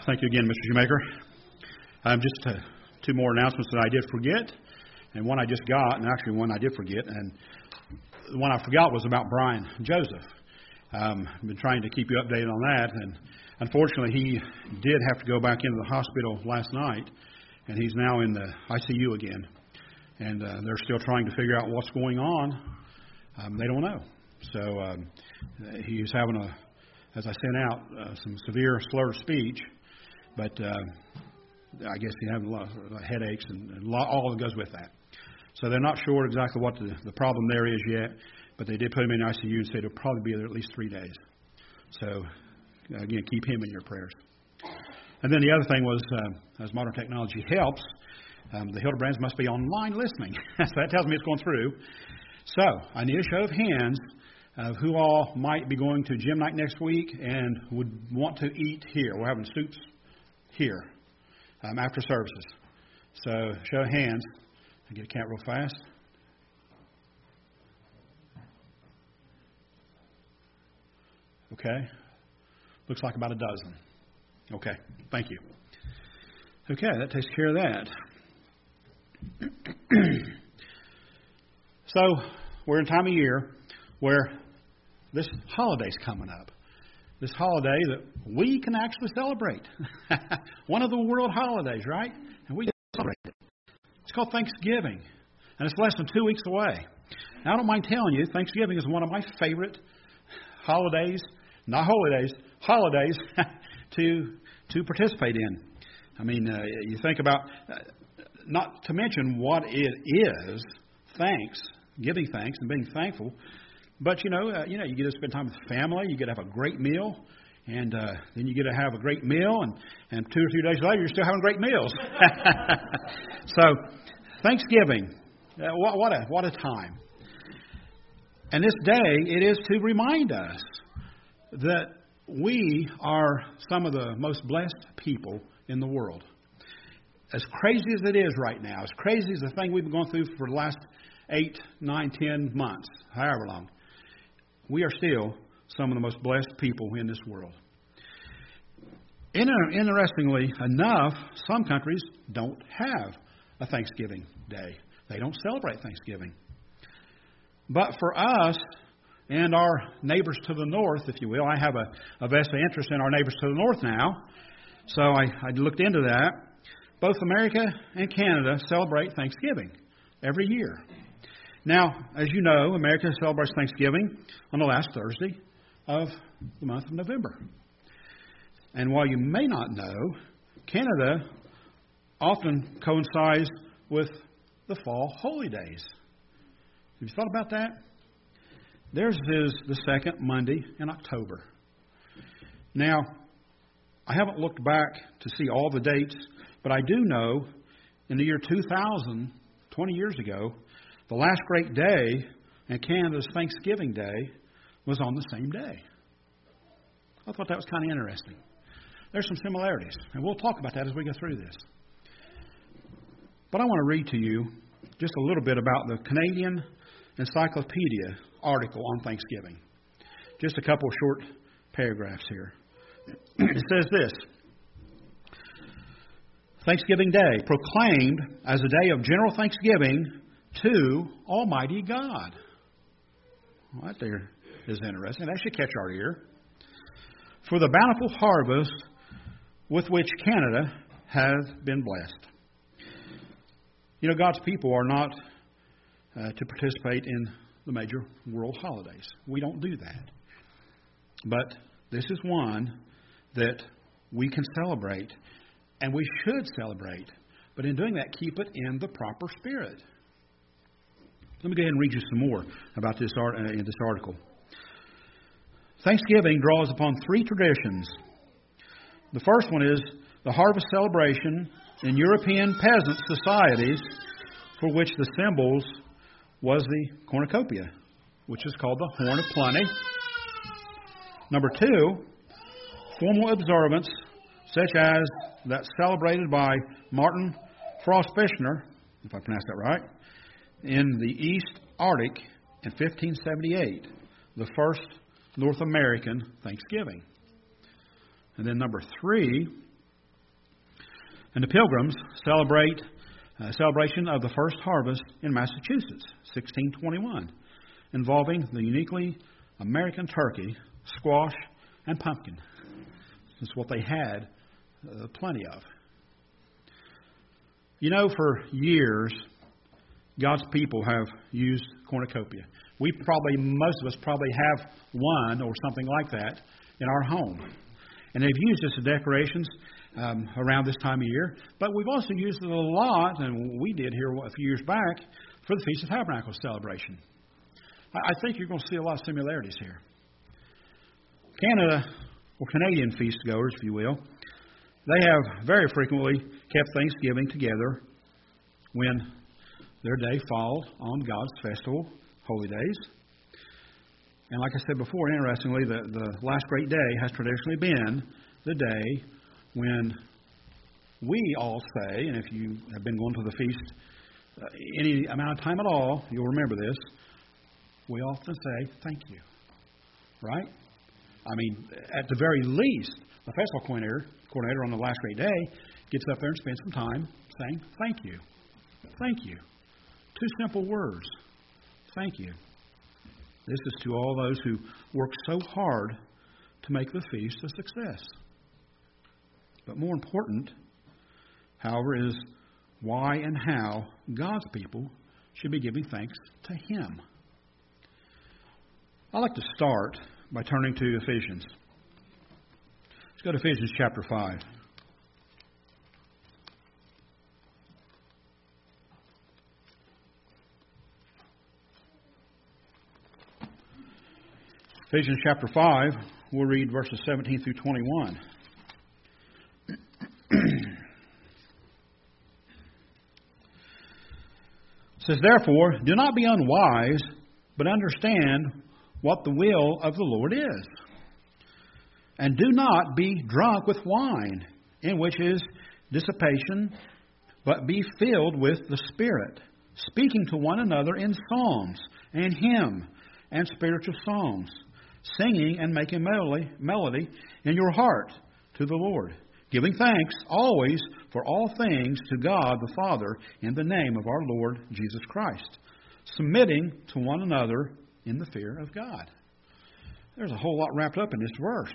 Thank you again, Mr. Shoemaker. Just two more announcements that I did forget, and one I just got, and actually one I did forget. And the one I forgot was about Brian Joseph. I've been trying to keep you updated on that, and unfortunately he did have to go back into the hospital last night, and he's now in the ICU again. And they're still trying to figure out what's going on. They don't know. So he's having as I sent out, some severe slurred speech, but I guess he's having a lot of headaches and all that goes with that. So they're not sure exactly what the problem there is yet, but they did put him in ICU and said it'll probably be there at least 3 days. So, again, keep him in your prayers. And then the other thing was, as modern technology helps, the Hildebrands must be online listening. So that tells me it's going through. So I need a show of hands of who all might be going to gym night next week and would want to eat here. We're having soups here after services. So show of hands. I get a count real fast. Okay. Looks like about a dozen. Okay. Thank you. Okay, that takes care of that. So we're in a time of year where this holiday's coming up. This holiday that we can actually celebrate. One of the world holidays, right? And we celebrate it. It's called Thanksgiving. And it's less than 2 weeks away. Now, I don't mind telling you, Thanksgiving is one of my favorite holidays, not holidays, holidays to participate in. I mean, you think about, not to mention what it is, giving thanks and being thankful. But, you get to spend time with family. You get to have a great meal. And then you get to have a great meal. And 2 or 3 days later, you're still having great meals. So, Thanksgiving, what a time. And this day, it is to remind us that we are some of the most blessed people in the world. As crazy as it is right now, as crazy as the thing we've been going through for the last 8, 9, 10 months, however long, we are still some of the most blessed people in this world. Interestingly enough, some countries don't have a Thanksgiving Day. They don't celebrate Thanksgiving. But for us and our neighbors to the north, if you will, I have a vested interest in our neighbors to the north now, so I looked into that. Both America and Canada celebrate Thanksgiving every year. Now, as you know, America celebrates Thanksgiving on the last Thursday of the month of November. And while you may not know, Canada often coincides with the fall holy days. Have you thought about that? Theirs is the second Monday in October. Now, I haven't looked back to see all the dates, but I do know in the year 2000, 20 years ago, the last great day in Canada's Thanksgiving Day was on the same day. I thought that was kind of interesting. There's some similarities, and we'll talk about that as we go through this. But I want to read to you just a little bit about the Canadian Encyclopedia article on Thanksgiving. Just a couple of short paragraphs here. It says this: Thanksgiving Day, proclaimed as a day of general thanksgiving to Almighty God. Well, that there is interesting. That should catch our ear. For the bountiful harvest with which Canada has been blessed. You know, God's people are not to participate in the major world holidays. We don't do that. But this is one that we can celebrate, and we should celebrate. But in doing that, keep it in the proper spirit. Let me go ahead and read you some more about this in this article. Thanksgiving draws upon 3 traditions. The first one is the harvest celebration in European peasant societies, for which the symbols was the cornucopia, which is called the Horn of Plenty. Number 2, formal observance, such as that celebrated by Martin Frostbichner, if I pronounced that right, in the East Arctic in 1578, the first North American Thanksgiving. And then number 3, And the Pilgrims celebrate a celebration of the first harvest in Massachusetts, 1621, involving the uniquely American turkey, squash, and pumpkin. This is what they had plenty of. You know, for years, God's people have used cornucopia. Most of us probably have one or something like that in our home. And they've used this as decorations around this time of year. But we've also used it a lot, and we did here a few years back, for the Feast of Tabernacles celebration. I think you're going to see a lot of similarities here. Canada, or Canadian feast goers, if you will, they have very frequently kept Thanksgiving together when their day falls on God's festival, holy days. And like I said before, interestingly, the last great day has traditionally been the day when we all say, and if you have been going to the feast any amount of time at all, you'll remember this, we often say, thank you. Right? I mean, at the very least, the festival coordinator on the last great day gets up there and spends some time saying, thank you. Thank you. 2 simple words. Thank you. This is to all those who work so hard to make the feast a success. But more important, however, is why and how God's people should be giving thanks to Him. I'd like to start by turning to Ephesians. Let's go to Ephesians chapter 5. Ephesians chapter 5, we'll read verses 17 through 21. It says, therefore, do not be unwise, but understand what the will of the Lord is. And do not be drunk with wine, in which is dissipation, but be filled with the Spirit, speaking to one another in psalms and hymns and spiritual songs, singing and making melody in your heart to the Lord, giving thanks always for all things to God the Father in the name of our Lord Jesus Christ, submitting to one another in the fear of God. There's a whole lot wrapped up in this verse.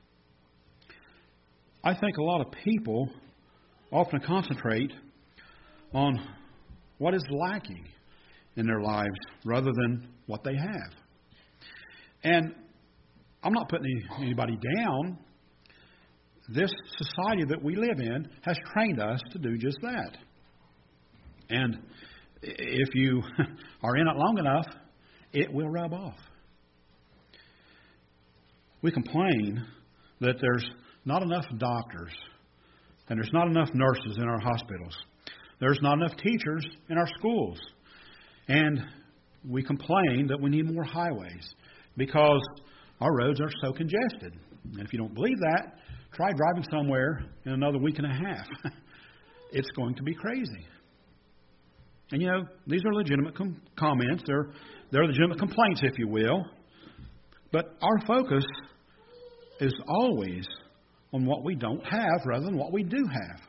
I think a lot of people often concentrate on what is lacking in their lives rather than what they have. And I'm not putting anybody down. This society that we live in has trained us to do just that. And if you are in it long enough, it will rub off. We complain that there's not enough doctors and there's not enough nurses in our hospitals. There's not enough teachers in our schools. And we complain that we need more highways because our roads are so congested. And if you don't believe that, try driving somewhere in another week and a half. It's going to be crazy. And you know, these are legitimate comments. They're legitimate complaints, if you will. But our focus is always on what we don't have rather than what we do have.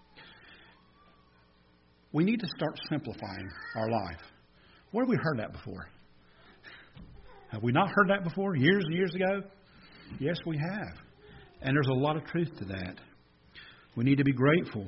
We need to start simplifying our life. Where have we heard that before? Have we not heard that before, years and years ago? Yes, we have. And there's a lot of truth to that. We need to be grateful.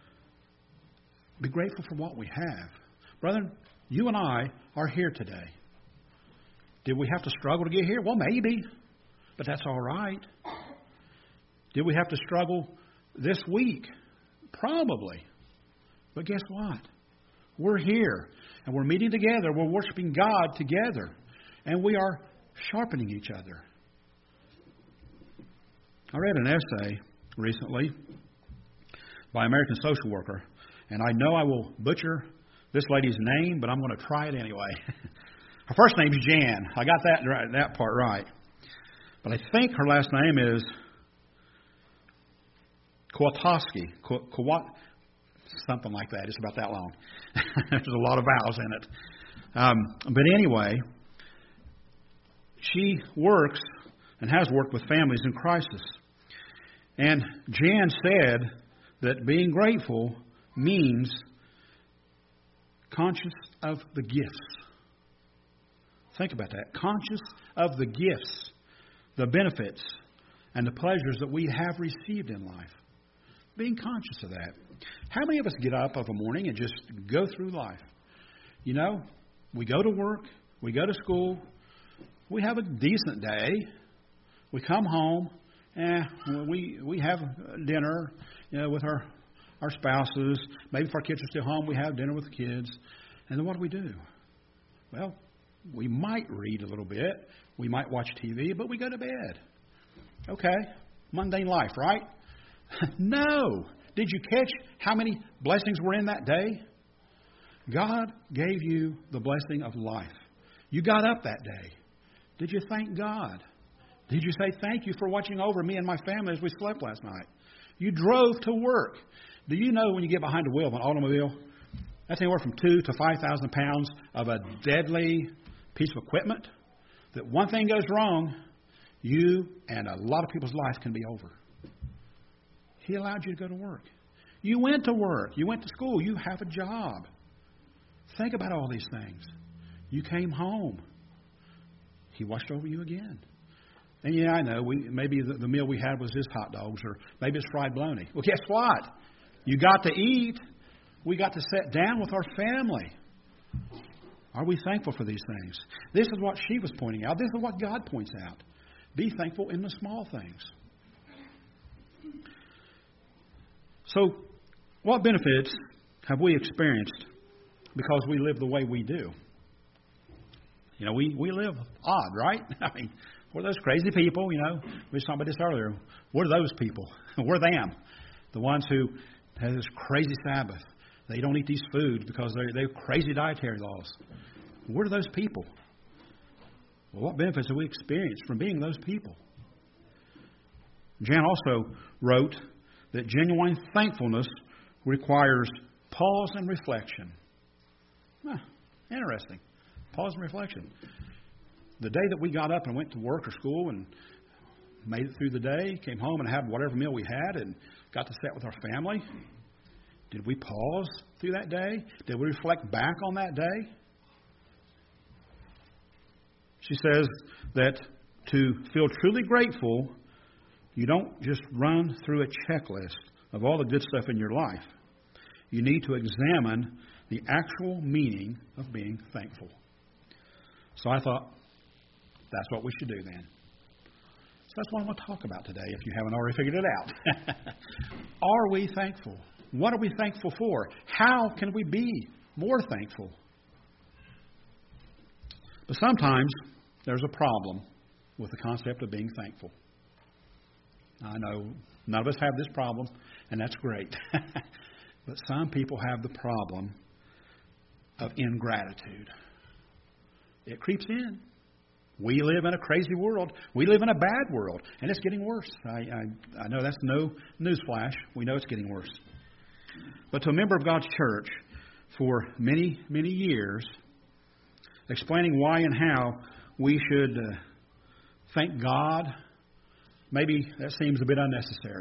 Be grateful for what we have. Brethren, you and I are here today. Did we have to struggle to get here? Well, maybe. But that's all right. Did we have to struggle this week? Probably. But guess what? We're here. And we're meeting together. We're worshiping God together. And we are sharpening each other. I read an essay recently by an American social worker. And I know I will butcher this lady's name, but I'm going to try it anyway. Her first name is Jan. I got that part right. But I think her last name is Kowalski. Something like that. It's about that long. There's a lot of vowels in it. But anyway, she works and has worked with families in crisis. And Jan said that being grateful means conscious of the gifts. Think about that. Conscious of the gifts, the benefits, and the pleasures that we have received in life. Being conscious of that. How many of us get up of a morning and just go through life? You know, we go to work, we go to school, we have a decent day, we come home, we have dinner, with our spouses. Maybe if our kids are still home, we have dinner with the kids. And then what do? Well, we might read a little bit, we might watch TV, but we go to bed. Okay, mundane life, right? No. Did you catch how many blessings were in that day? God gave you the blessing of life. You got up that day. Did you thank God? Did you say thank you for watching over me and my family as we slept last night? You drove to work. Do you know when you get behind the wheel of an automobile, that's anywhere from 2,000 to 5,000 pounds of a deadly piece of equipment? That one thing goes wrong, you and a lot of people's lives can be over. He allowed you to go to work. You went to work. You went to school. You have a job. Think about all these things. You came home. He watched over you again. And yeah, I know, maybe the meal we had was just hot dogs, or maybe it's fried bologna. Well, guess what? You got to eat. We got to sit down with our family. Are we thankful for these things? This is what she was pointing out. This is what God points out. Be thankful in the small things. So, what benefits have we experienced because we live the way we do? We live odd, right? I mean, we're those crazy people, we were talking about this earlier. We're those people. We're them. The ones who have this crazy Sabbath. They don't eat these foods because they're crazy dietary laws. We're those people. Well, what benefits have we experienced from being those people? Jan also wrote that genuine thankfulness requires pause and reflection. Interesting. Pause and reflection. The day that we got up and went to work or school and made it through the day, came home and had whatever meal we had and got to sit with our family, did we pause through that day? Did we reflect back on that day? She says that to feel truly grateful, you don't just run through a checklist of all the good stuff in your life. You need to examine the actual meaning of being thankful. So I thought, that's what we should do then. So that's what I'm going to talk about today, if you haven't already figured it out. Are we thankful? What are we thankful for? How can we be more thankful? But sometimes there's a problem with the concept of being thankful. I know none of us have this problem, and that's great. But some people have the problem of ingratitude. It creeps in. We live in a crazy world. We live in a bad world, and it's getting worse. I know that's no newsflash. We know it's getting worse. But to a member of God's church for many, many years, explaining why and how we should thank God, maybe that seems a bit unnecessary.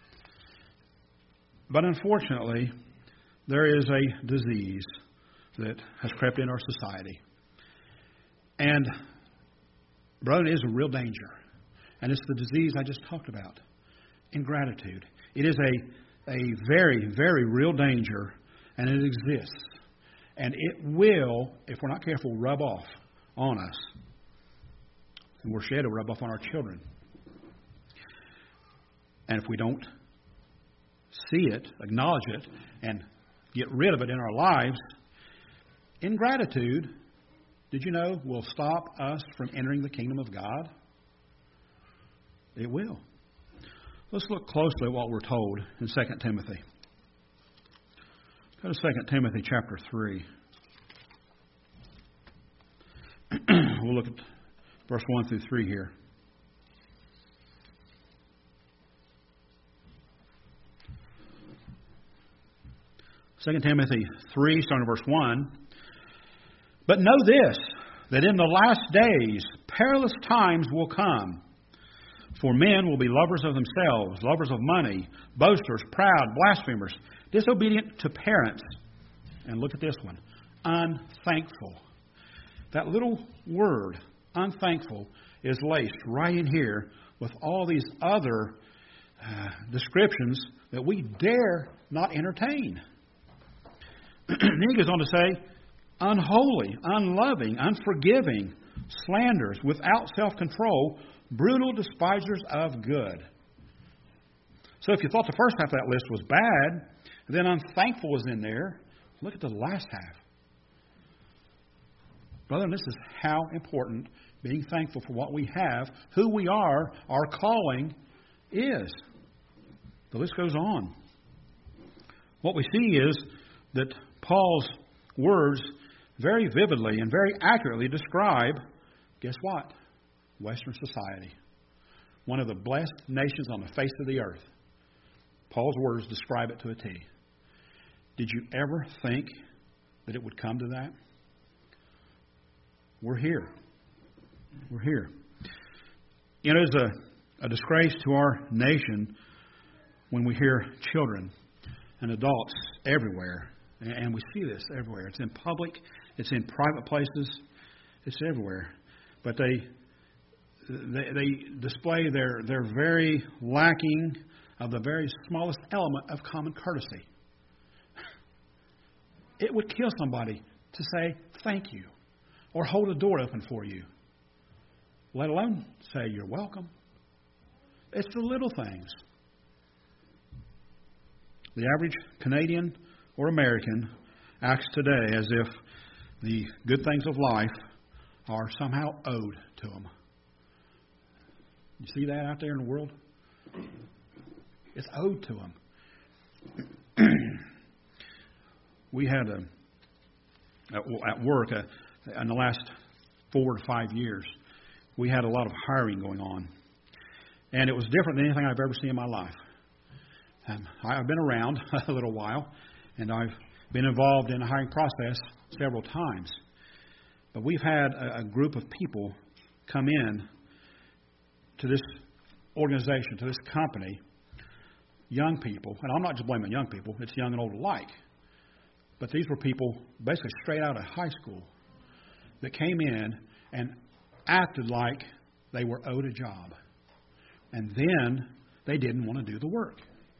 But unfortunately, there is a disease that has crept in our society. And, brother, it is a real danger. And it's the disease I just talked about. Ingratitude. It is a very, very real danger, and it exists. And it will, if we're not careful, rub off on us. And we're sure to rub off on our children. And if we don't see it, acknowledge it, and get rid of it in our lives, ingratitude, did you know, will stop us from entering the kingdom of God? It will. Let's look closely at what we're told in 2 Timothy. Go to 2 Timothy chapter 3. We'll look at verse 1 through 3 here. Second Timothy 3, starting at verse 1. But know this, that in the last days perilous times will come. For men will be lovers of themselves, lovers of money, boasters, proud, blasphemers, disobedient to parents. And look at this one, unthankful. That little word, unthankful, is laced right in here with all these other descriptions that we dare not entertain. Then he goes on to say, unholy, unloving, unforgiving, slanderers, without self-control, brutal despisers of good. So if you thought the first half of that list was bad, then unthankful was in there, look at the last half. Brother, this is how important being thankful for what we have, who we are, our calling is. The list goes on. What we see is that Paul's words very vividly and very accurately describe, guess what? Western society. One of the blessed nations on the face of the earth. Paul's words describe it to a T. Did you ever think that it would come to that? We're here. We're here. You know, it's a disgrace to our nation when we hear children and adults everywhere, and we see this everywhere. It's in public, it's in private places, it's everywhere. But they display their very lacking of the very smallest element of common courtesy. It would kill somebody to say thank you or hold a door open for you, let alone say you're welcome. It's the little things. The average Canadian or American acts today as if the good things of life are somehow owed to them. You see that out there in the world? It's owed to them. We had at work in the last 4 to 5 years, we had a lot of hiring going on. And it was different than anything I've ever seen in my life. I've been around a little while, and I've been involved in the hiring process several times. But we've had a group of people come in to this organization, to this company, young people, and I'm not just blaming young people, it's young and old alike. But these were people basically straight out of high school that came in and acted like they were owed a job. And then they didn't want to do the work.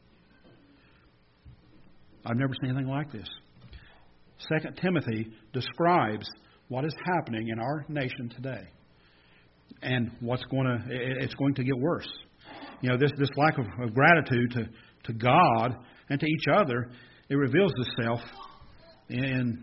I've never seen anything like this. 2 Timothy describes what is happening in our nation today. And it's going to get worse. You know, this lack of gratitude to God and to each other, it reveals itself in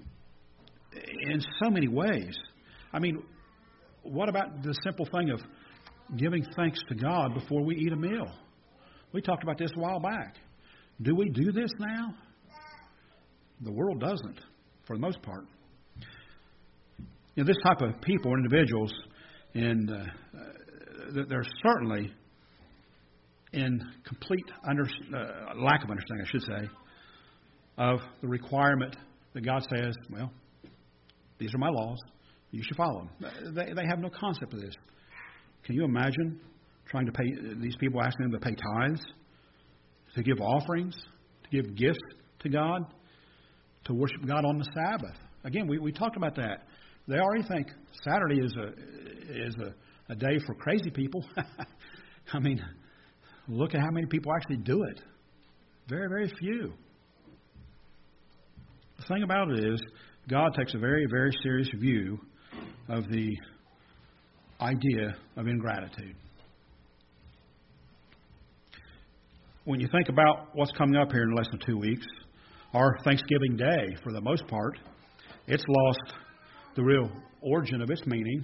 so many ways. I mean, what about the simple thing of giving thanks to God before we eat a meal? We talked about this a while back. Do we do this now? The world doesn't, for the most part. You know, this type of people or individuals, and they're certainly in complete lack of understanding, I should say, of the requirement that God says, well, these are my laws. You should follow them. They have no concept of this. Can you imagine trying to pay these people, asking them to pay tithes, to give offerings, to give gifts to God, to worship God on the Sabbath? Again, we talked about that. They already think Saturday is a day for crazy people. I mean, look at how many people actually do it. Very, very few. The thing about it is, God takes a very, very serious view of the idea of ingratitude. When you think about what's coming up here in less than 2 weeks, our Thanksgiving Day, for the most part, it's lost the real origin of its meaning.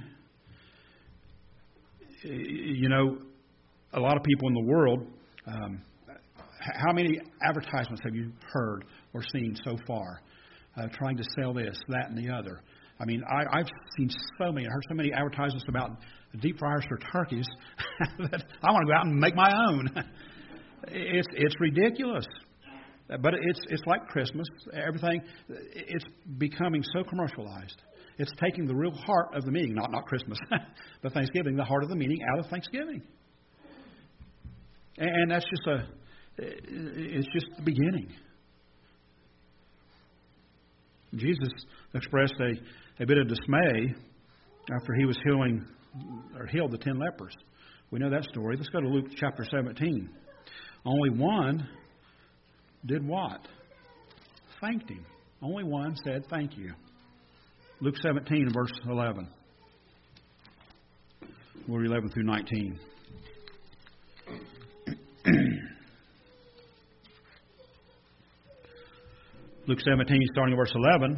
You know, a lot of people in the world, how many advertisements have you heard or seen so far trying to sell this, that, and the other? I mean, I've seen so many, I heard so many advertisements about deep fryers for turkeys that I want to go out and make my own. It's ridiculous. But it's like Christmas. Everything, it's becoming so commercialized. It's taking the real heart of the meaning, not Christmas, but Thanksgiving, the heart of the meaning out of Thanksgiving. And that's it's just the beginning. Jesus expressed a bit of dismay after he was healed the 10 lepers. We know that story. Let's go to Luke chapter 17. Only one did what? Thanked him. Only one said thank you. Luke 17, verse 11. Or 11 through 19. Luke 17, starting at verse 11.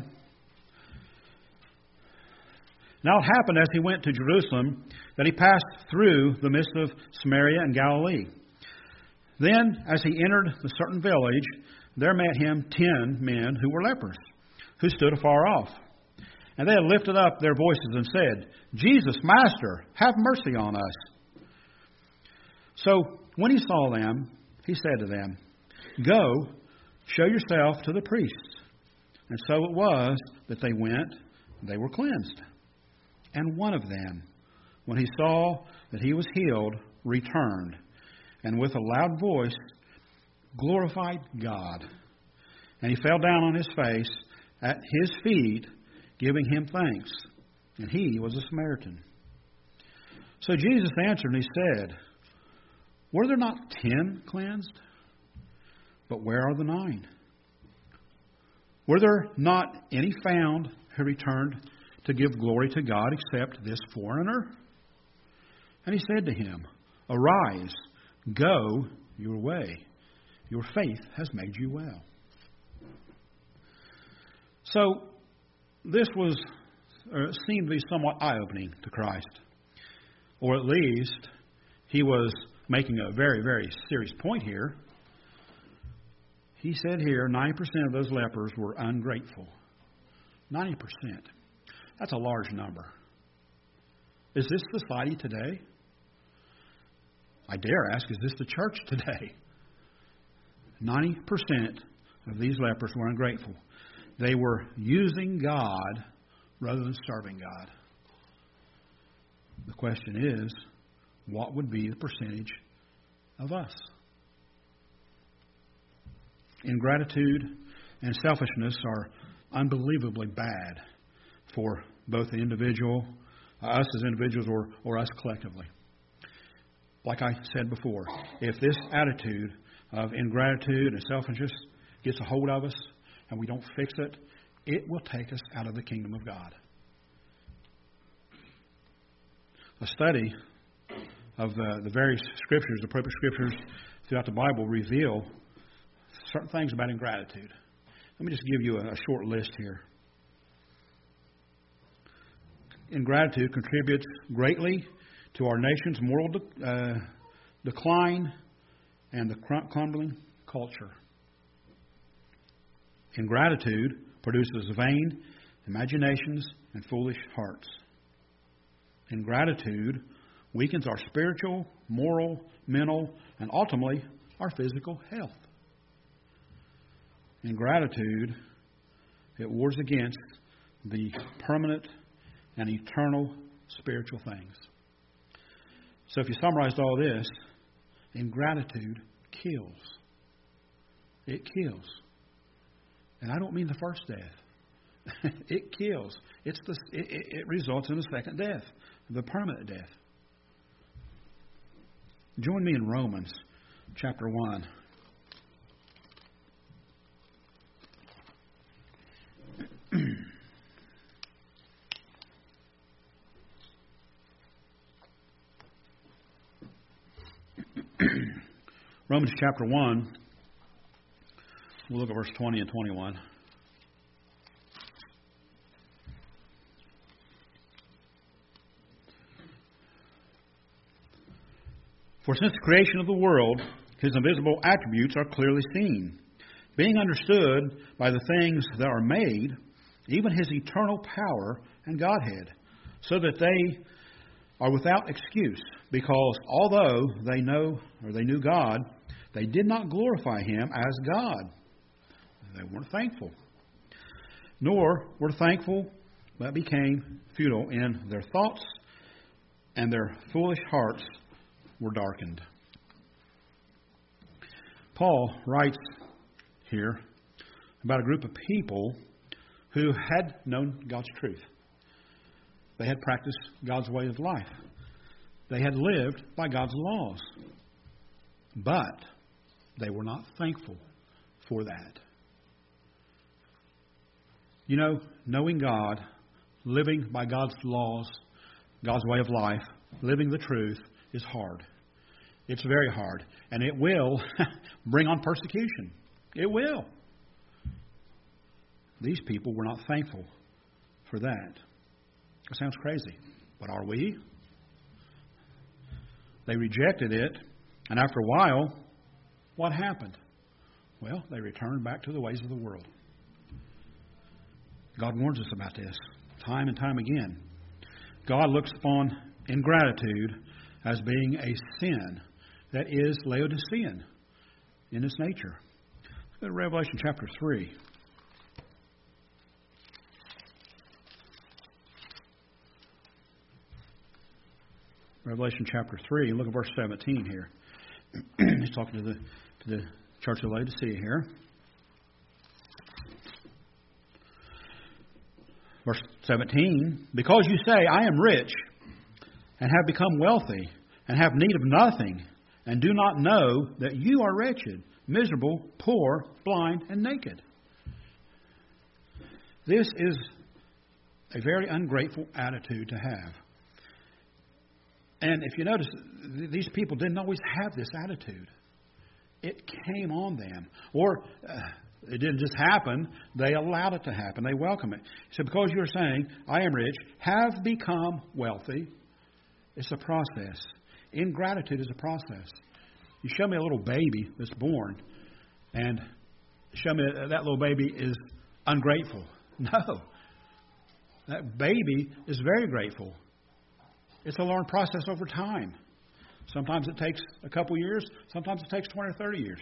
Now it happened as he went to Jerusalem that he passed through the midst of Samaria and Galilee. Then, as he entered a certain village, there met him 10 men who were lepers, who stood afar off. And they had lifted up their voices and said, Jesus, Master, have mercy on us. So when he saw them, he said to them, Go, show yourself to the priests. And so it was that they went, and they were cleansed. And one of them, when he saw that he was healed, returned, and with a loud voice glorified God. And he fell down on his face at his feet, giving him thanks. And he was a Samaritan. So Jesus answered and he said, Were there not 10 cleansed? But where are the 9? Were there not any found who returned to give glory to God except this foreigner? And he said to him, Arise, go your way. Your faith has made you well. So this seemed to be somewhat eye-opening to Christ. Or at least he was making a very, very serious point here. He said here 90% of those lepers were ungrateful. 90%. That's a large number. Is this society today? I dare ask, is this the church today? 90% of these lepers were ungrateful. They were using God rather than serving God. The question is, what would be the percentage of us? Ingratitude and selfishness are unbelievably bad for both the individual, us as individuals, or us collectively. Like I said before, if this attitude of ingratitude and selfishness gets a hold of us and we don't fix it, it will take us out of the kingdom of God. A study of the various scriptures, the appropriate scriptures throughout the Bible, reveal certain things about ingratitude. Let me just give you a short list here. Ingratitude contributes greatly to our nation's moral decline and the crumbling culture. Ingratitude produces vain imaginations and foolish hearts. Ingratitude weakens our spiritual, moral, mental, and ultimately our physical health. Ingratitude, it wars against the permanent and eternal spiritual things. So if you summarized all this, ingratitude kills. It kills. And I don't mean the first death. It kills. It results in a second death, the permanent death. Join me in Romans chapter 1. Romans chapter 1, we'll look at verse 20 and 21. For since the creation of the world, His invisible attributes are clearly seen, being understood by the things that are made, even His eternal power and Godhead, so that they are without excuse, because although they knew God, they did not glorify Him as God. They weren't thankful. Nor were thankful, but became futile in their thoughts, and their foolish hearts were darkened. Paul writes here about a group of people who had known God's truth. They had practiced God's way of life. They had lived by God's laws. But they were not thankful for that. You know, knowing God, living by God's laws, God's way of life, living the truth is hard. It's very hard. And it will bring on persecution. It will. These people were not thankful for that. It sounds crazy, but are we? They rejected it, and after a while, what happened? Well, they returned back to the ways of the world. God warns us about this time and time again. God looks upon ingratitude as being a sin that is Laodicean in its nature. Let's go to Revelation chapter 3. Revelation chapter 3, look at verse 17 here. He's talking to the church of Laodicea here. Verse 17, because you say, I am rich, and have become wealthy, and have need of nothing, and do not know that you are wretched, miserable, poor, blind, and naked. This is a very ungrateful attitude to have. And if you notice, these people didn't always have this attitude. It came on them. Or it didn't just happen. They allowed it to happen. They welcome it. So because you're saying, I am rich, have become wealthy, it's a process. Ingratitude is a process. You show me a little baby that's born, and show me that little baby is ungrateful. No. That baby is very grateful. It's a learned process over time. Sometimes it takes a couple years. Sometimes it takes 20 or 30 years.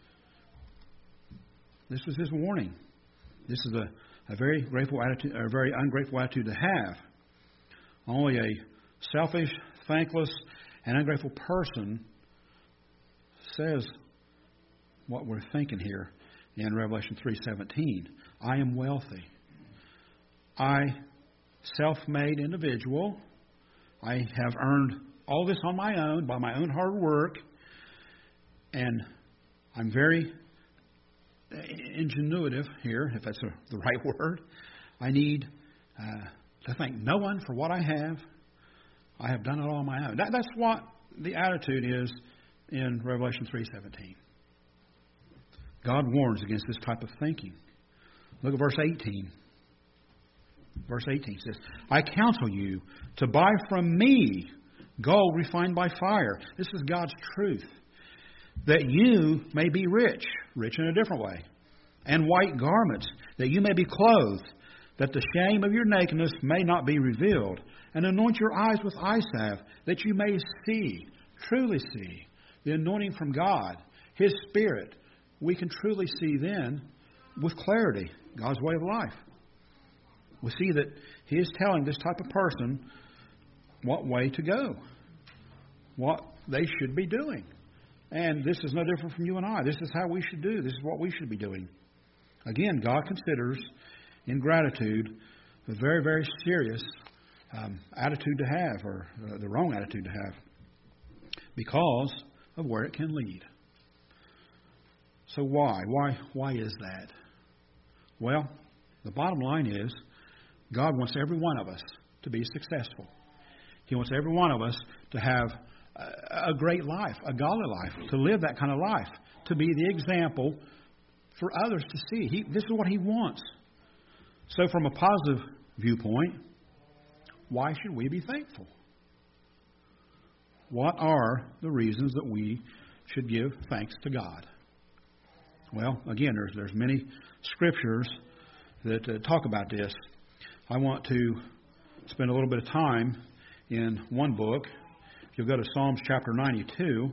This was his warning. This is a very grateful attitude, or a very ungrateful attitude to have. Only a selfish, thankless, and ungrateful person says what we're thinking here in Revelation 3:17. I am wealthy. I, self-made individual, I have earned all this on my own, by my own hard work, and I'm very ingenuitive here, if that's the right word. I need to thank no one for what I have. I have done it all on my own. That's what the attitude is in Revelation 3:17. God warns against this type of thinking. Look at verse 18. Verse 18 says, I counsel you to buy from me gold refined by fire. This is God's truth. That you may be rich, rich in a different way, and white garments, that you may be clothed, that the shame of your nakedness may not be revealed, and anoint your eyes with eye salve, that you may see, truly see, the anointing from God, His Spirit. We can truly see then, with clarity, God's way of life. We see that He is telling this type of person what way to go, what they should be doing. And this is no different from you and I. This is how we should do. This is what we should be doing. Again, God considers ingratitude a very, very serious attitude to have, or the wrong attitude to have, because of where it can lead. So why? Why is that? Well, the bottom line is, God wants every one of us to be successful. He wants every one of us to have a great life, a godly life, to live that kind of life, to be the example for others to see. This is what He wants. So from a positive viewpoint, why should we be thankful? What are the reasons that we should give thanks to God? Well, again, there's many scriptures that talk about this. I want to spend a little bit of time in one book. If you'll go to Psalms chapter 92,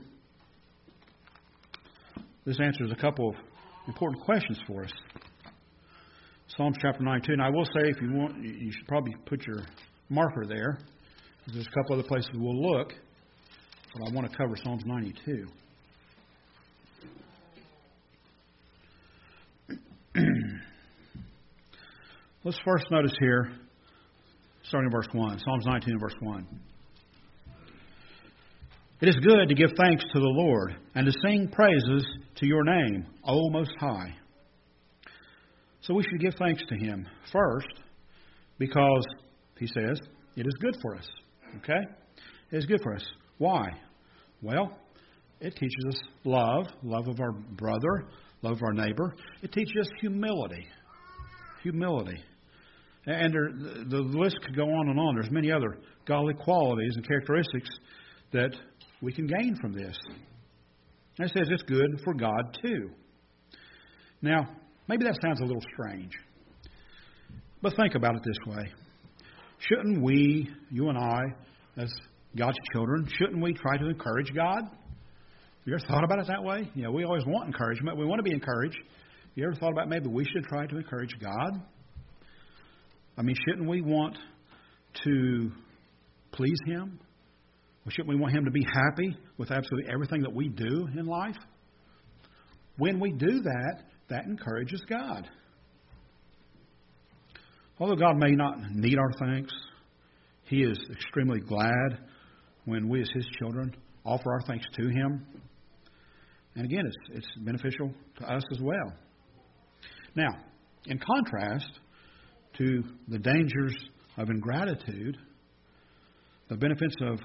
this answers a couple of important questions for us. Psalms chapter 92. And I will say, if you want, you should probably put your marker there, because there's a couple other places we'll look, but I want to cover Psalms 92. Let's first notice here, starting in verse 1, Psalms 19, verse 1. It is good to give thanks to the Lord and to sing praises to your name, O Most High. So we should give thanks to Him first because, He says, it is good for us. Okay? It is good for us. Why? Well, it teaches us love of our brother, love of our neighbor. It teaches us humility. And the list could go on and on. There's many other godly qualities and characteristics that we can gain from this. And it says it's good for God too. Now, maybe that sounds a little strange. But think about it this way. Shouldn't we, you and I, as God's children, shouldn't we try to encourage God? Have you ever thought about it that way? You know, we always want encouragement. We want to be encouraged. Have you ever thought about maybe we should try to encourage God? I mean, shouldn't we want to please Him? Or shouldn't we want Him to be happy with absolutely everything that we do in life? When we do that, that encourages God. Although God may not need our thanks, He is extremely glad when we as His children offer our thanks to Him. And again, it's beneficial to us as well. Now, in contrast to the dangers of ingratitude, the benefits of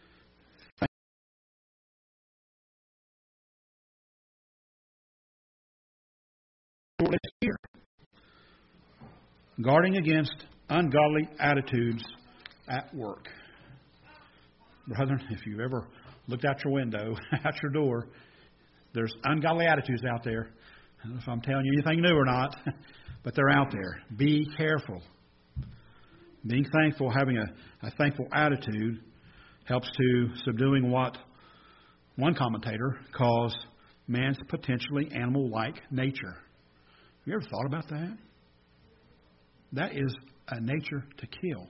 here. Guarding against ungodly attitudes at work. Brethren, if you've ever looked out your window, out your door, there's ungodly attitudes out there. I don't know if I'm telling you anything new or not, but they're out there. Be careful. Being thankful, having a thankful attitude, helps to subduing what one commentator calls man's potentially animal-like nature. Have you ever thought about that? That is a nature to kill.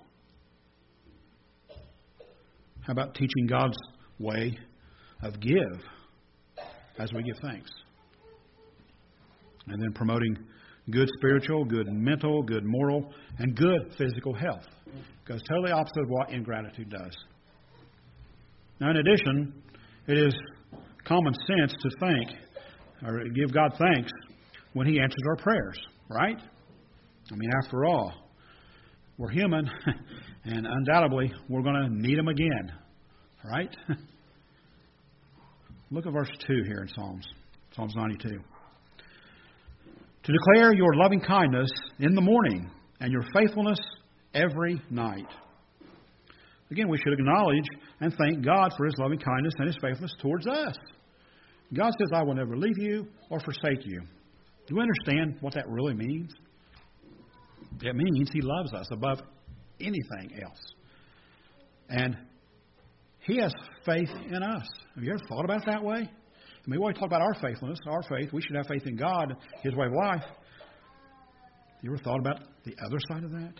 How about teaching God's way of give as we give thanks? And then promoting good spiritual, good mental, good moral, and good physical health. Goes totally opposite of what ingratitude does. Now, in addition, it is common sense to thank or give God thanks when He answers our prayers, right? I mean, after all, we're human, and undoubtedly we're going to need Him again, right? Look at verse 2 here in Psalms 92. To declare your loving kindness in the morning and your faithfulness every night. Again, we should acknowledge and thank God for His loving kindness and His faithfulness towards us. God says, I will never leave you or forsake you. Do you understand what that really means? It means He loves us above anything else. And He has faith in us. Have you ever thought about it that way? I mean, we always talk about our faithfulness, our faith. We should have faith in God, His way of life. You ever thought about the other side of that?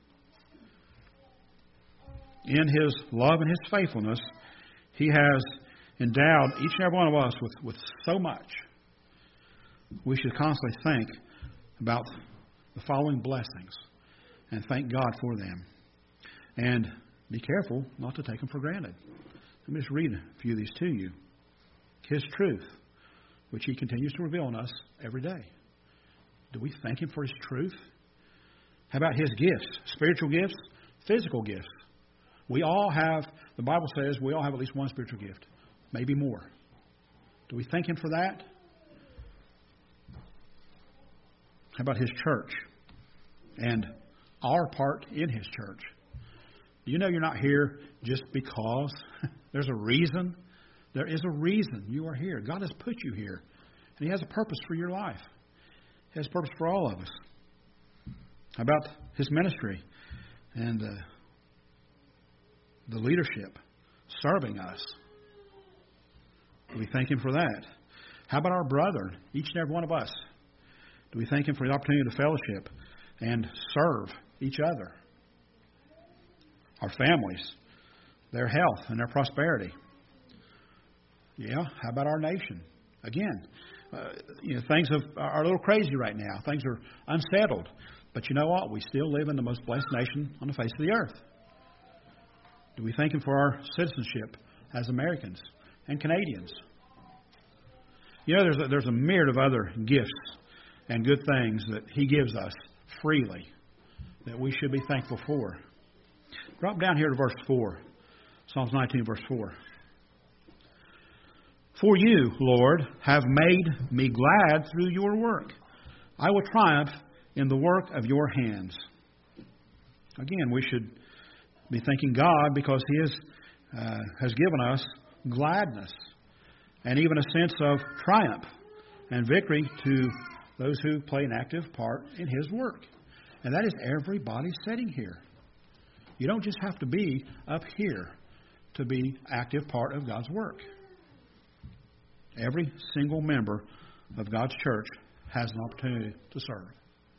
In His love and His faithfulness, He has endowed each and every one of us with so much. We should constantly think about the following blessings and thank God for them. And be careful not to take them for granted. Let me just read a few of these to you. His truth, which He continues to reveal in us every day. Do we thank Him for His truth? How about His gifts? Spiritual gifts, physical gifts. We all have, the Bible says, we all have at least one spiritual gift. Maybe more. Do we thank Him for that? How about His church and our part in His church? Do you know you're not here just because? There's a reason. There is a reason you are here. God has put you here. And He has a purpose for your life. He has a purpose for all of us. How about His ministry and the leadership serving us? Do we thank Him for that? How about our brother, each and every one of us? Do we thank Him for the opportunity to fellowship and serve each other? Our families, their health and their prosperity. Yeah, how about our nation? Again, things are a little crazy right now. Things are unsettled. But you know what? We still live in the most blessed nation on the face of the earth. Do we thank Him for our citizenship as Americans and Canadians? There's a myriad of other gifts and good things that He gives us freely that we should be thankful for. Drop down here to verse 4. Psalms 19, verse 4. For you, Lord, have made me glad through your work. I will triumph in the work of your hands. Again, we should be thanking God because He has given us gladness and even a sense of triumph and victory to those who play an active part in His work. And that is everybody sitting here. You don't just have to be up here to be active part of God's work. Every single member of God's church has an opportunity to serve.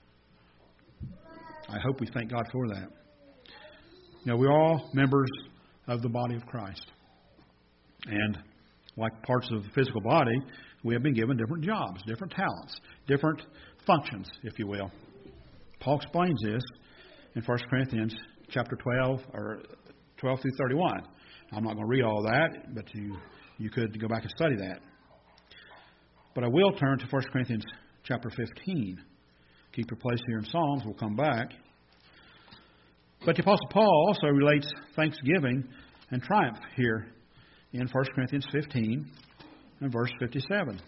I hope we thank God for that. We're all members of the body of Christ. And like parts of the physical body, we have been given different jobs, different talents, different functions, if you will. Paul explains this in 1 Corinthians chapter 12, or 12 through 31. I'm not going to read all that, but you could go back and study that. But I will turn to 1 Corinthians chapter 15. Keep your place here in Psalms. We'll come back. But the Apostle Paul also relates thanksgiving and triumph here in 1 Corinthians 15 and verse 57.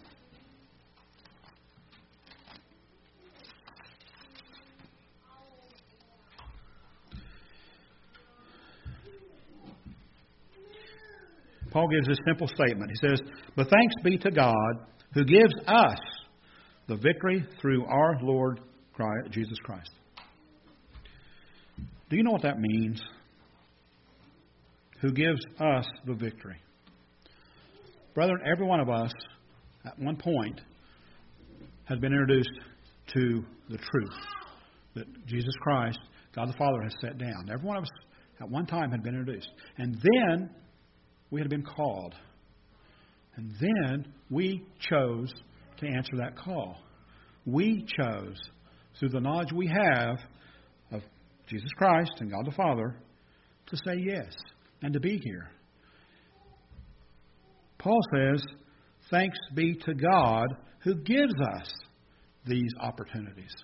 Paul gives this simple statement. He says, "But thanks be to God who gives us the victory through our Lord Jesus Christ." Do you know what that means? Who gives us the victory? Brethren, every one of us at one point has been introduced to the truth that Jesus Christ, God the Father, has set down. Every one of us at one time had been introduced. And then we had been called. And then we chose to answer that call. We chose, through the knowledge we have of Jesus Christ and God the Father, to say yes and to be here. Paul says, thanks be to God who gives us these opportunities.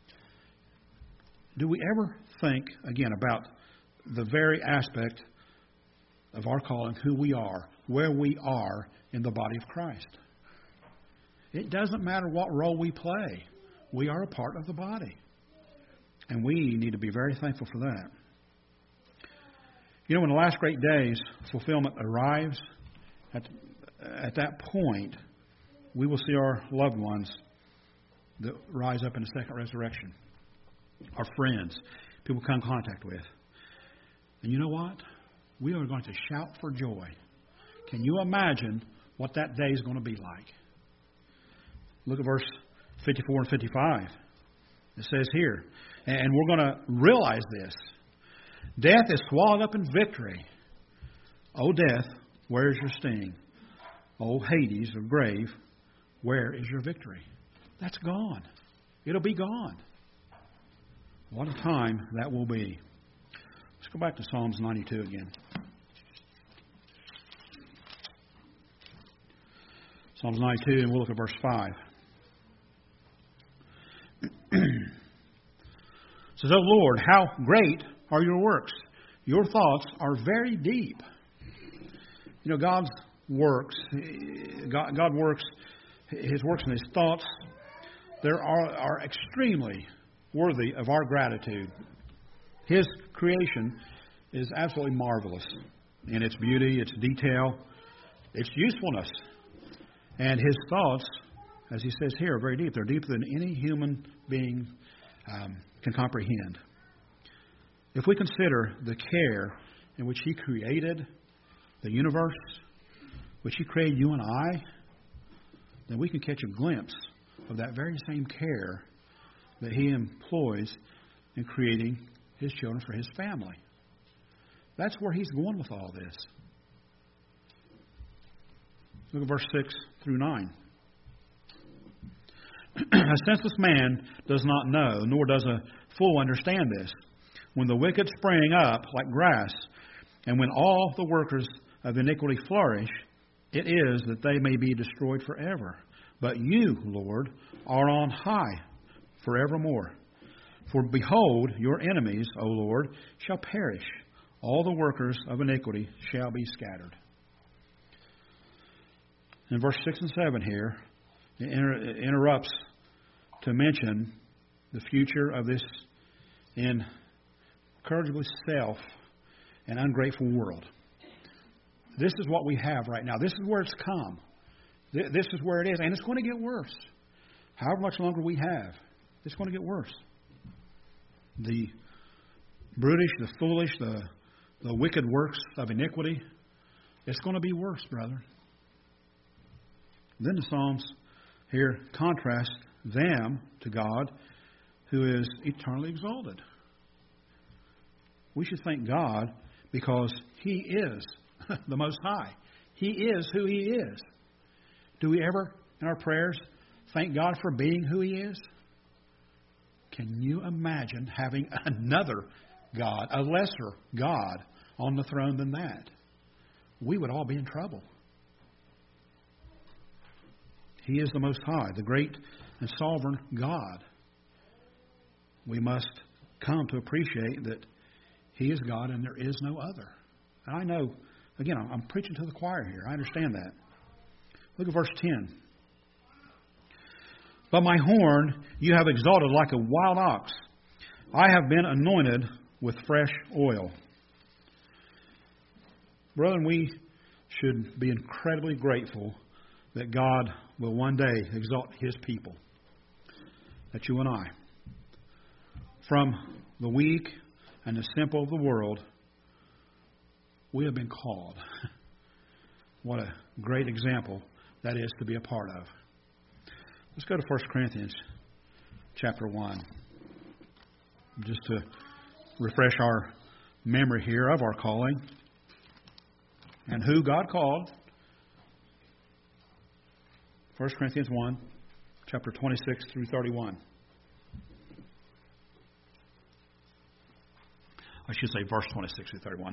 Do we ever think, again, about the very aspect of our calling, who we are, where we are in the body of Christ? It doesn't matter what role we play. We are a part of the body. And we need to be very thankful for that. When the last great days fulfillment arrives, at that point, we will see our loved ones that rise up in the second resurrection. Our friends, people we come in contact with. And you know what? We are going to shout for joy. Can you imagine what that day is going to be like? Look at verse 54 and 55. It says here, and we're going to realize this. Death is swallowed up in victory. O death, where is your sting? O Hades, or grave, where is your victory? That's gone. It'll be gone. What a time that will be. Let's go back to Psalms 92 again. Psalms 92, and we'll look at verse 5. It says, O Lord, how great are your works. Your thoughts are very deep. God's works, God works, His works and His thoughts, they are extremely worthy of our gratitude. His creation is absolutely marvelous in its beauty, its detail, its usefulness. And His thoughts, as He says here, are very deep. They're deeper than any human being can comprehend. If we consider the care in which He created the universe, which He created you and I, then we can catch a glimpse of that very same care that He employs in creating His children for His family. That's where He's going with all this. Look at verse 6 through 9. A senseless man does not know, nor does a fool understand this. When the wicked spring up like grass, and when all the workers of iniquity flourish, it is that they may be destroyed forever. But you, Lord, are on high forevermore. For behold, your enemies, O Lord, shall perish. All the workers of iniquity shall be scattered. In verse 6 and 7 here, it interrupts to mention the future of this incorrigibly self and ungrateful world. This is what we have right now. This is where it's come. This is where it is. And it's going to get worse. However much longer we have, it's going to get worse. The brutish, the foolish, the wicked works of iniquity, it's going to be worse, brother. Then the Psalms here contrast them to God, who is eternally exalted. We should thank God because He is the Most High. He is who He is. Do we ever, in our prayers, thank God for being who He is? Can you imagine having another God, a lesser God, on the throne than that? We would all be in trouble. He is the Most High, the great and sovereign God. We must come to appreciate that He is God and there is no other. And I know, again, I'm preaching to the choir here. I understand that. Look at verse 10. But my horn you have exalted like a wild ox. I have been anointed with fresh oil. Brethren, we should be incredibly grateful that God will one day exalt His people. That's you and I. From the weak and the simple of the world, we have been called. What a great example that is to be a part of. Let's go to 1 Corinthians chapter 1. Just to refresh our memory here of our calling and who God called. 1 Corinthians 1, chapter 26 through 31. I should say verse 26 through 31.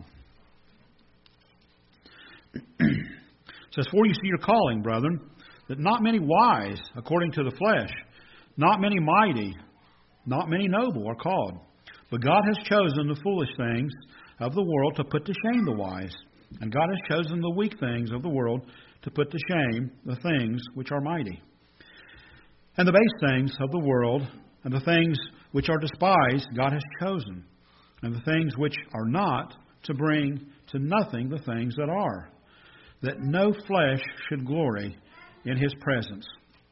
It says, For you see your calling, brethren, that not many wise according to the flesh, not many mighty, not many noble are called. But God has chosen the foolish things of the world to put to shame the wise. And God has chosen the weak things of the world to put to shame the things which are mighty. And the base things of the world and the things which are despised God has chosen. And the things which are not to bring to nothing the things that are, that no flesh should glory in His presence.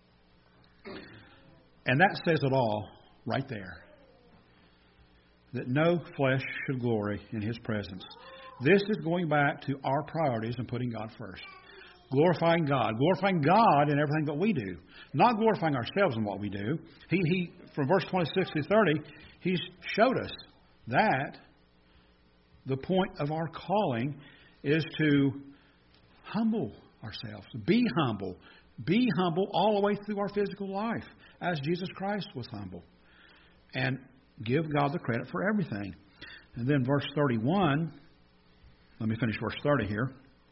And that says it all right there. That no flesh should glory in His presence. This is going back to our priorities and putting God first. Glorifying God. Glorifying God in everything that we do. Not glorifying ourselves in what we do. He from verse 26 to 30, He's showed us that the point of our calling is to humble ourselves. Be humble. Be humble all the way through our physical life, as Jesus Christ was humble. And give God the credit for everything. And then verse 31, let me finish verse 30 here.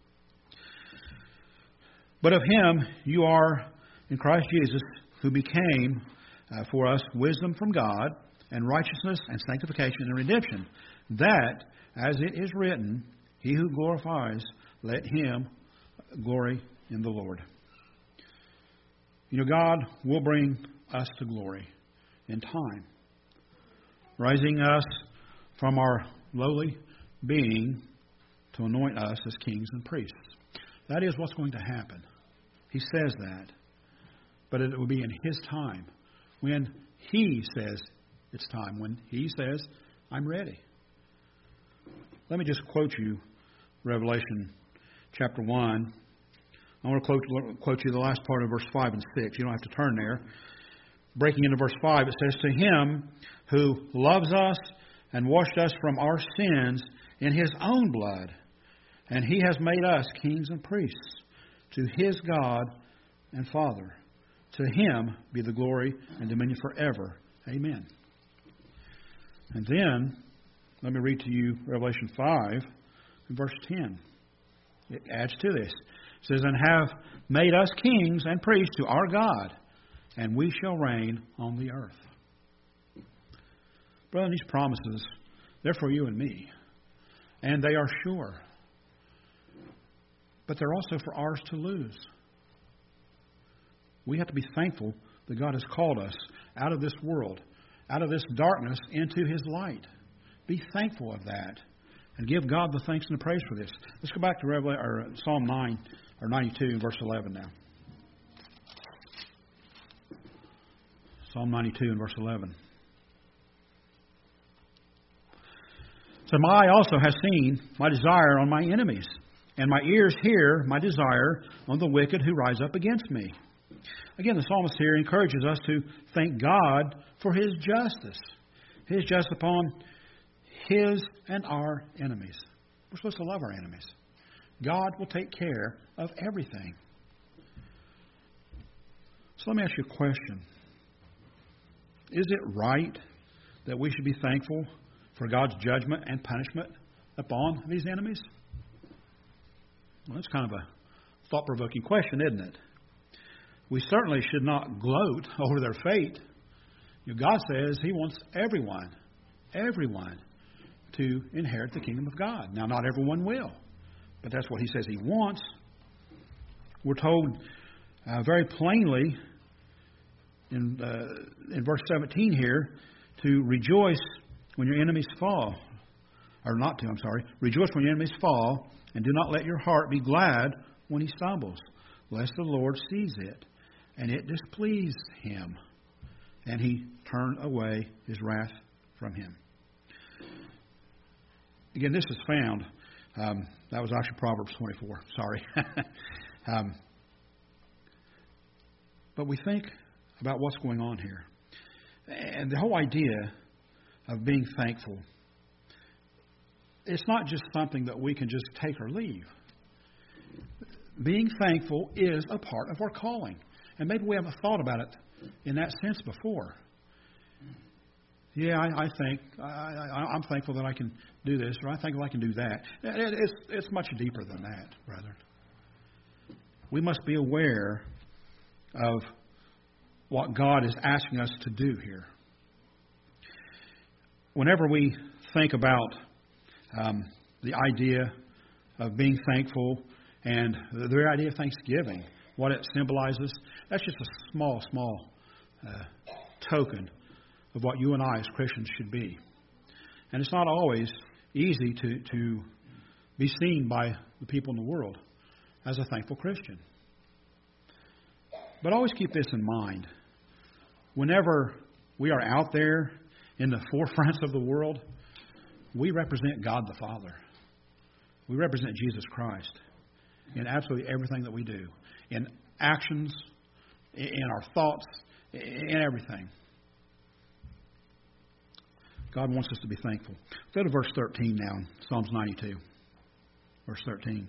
But of Him you are in Christ Jesus, who became for us wisdom from God, and righteousness and sanctification and redemption, that, as it is written, He who glorifies, let him glory in the Lord. You know, God will bring us to glory in time, raising us from our lowly being to anoint us as kings and priests. That is what's going to happen. He says that. But it will be in His time, when He says it's time, when He says, I'm ready. Let me just quote you Revelation chapter 1. I want to quote you the last part of verse 5 and 6. You don't have to turn there. Breaking into verse 5, it says, To Him who loves us and washed us from our sins in His own blood, and He has made us kings and priests to His God and Father. To Him be the glory and dominion forever. Amen. And then, let me read to you Revelation 5, verse 10. It adds to this. It says, and have made us kings and priests to our God, and we shall reign on the earth. Brother, these promises, they're for you and me. And they are sure. But they're also for ours to lose. We have to be thankful that God has called us out of this world, out of this darkness into His light. Be thankful of that. And give God the thanks and the praise for this. Let's go back to Psalm 9 or 92, verse 11 now. Psalm 92 and verse 11. So my eye also has seen my desire on my enemies, and my ears hear my desire on the wicked who rise up against me. Again, the psalmist here encourages us to thank God for His justice. His justice upon His and our enemies. We're supposed to love our enemies. God will take care of everything. So let me ask you a question. Is it right that we should be thankful for God's judgment and punishment upon these enemies? Well, that's kind of a thought-provoking question, isn't it? We certainly should not gloat over their fate. God says He wants everyone to inherit the kingdom of God. Now, not everyone will, but that's what He says He wants. We're told very plainly in verse 17 here to rejoice when your enemies fall. Or not to, I'm sorry. Rejoice when your enemies fall, and do not let your heart be glad when he stumbles, lest the Lord sees it, and it displease Him, and He turn away His wrath from him. Again, this is found. That was actually Proverbs 24. Sorry. But we think about what's going on here. And the whole idea of being thankful, it's not just something that we can just take or leave. Being thankful is a part of our calling. And maybe we haven't thought about it in that sense before. Yeah, I'm thankful that I can do this, or I'm thankful I can do that. It's much deeper than that, brethren. We must be aware of what God is asking us to do here. Whenever we think about the idea of being thankful and the very idea of Thanksgiving, what it symbolizes, that's just a small token of what you and I as Christians should be. And it's not always easy to be seen by the people in the world as a thankful Christian. But always keep this in mind. Whenever we are out there in the forefronts of the world, we represent God the Father. We represent Jesus Christ in absolutely everything that we do. In actions, in our thoughts, in everything. God wants us to be thankful. Go to verse 13 now, Psalms 92. Verse 13.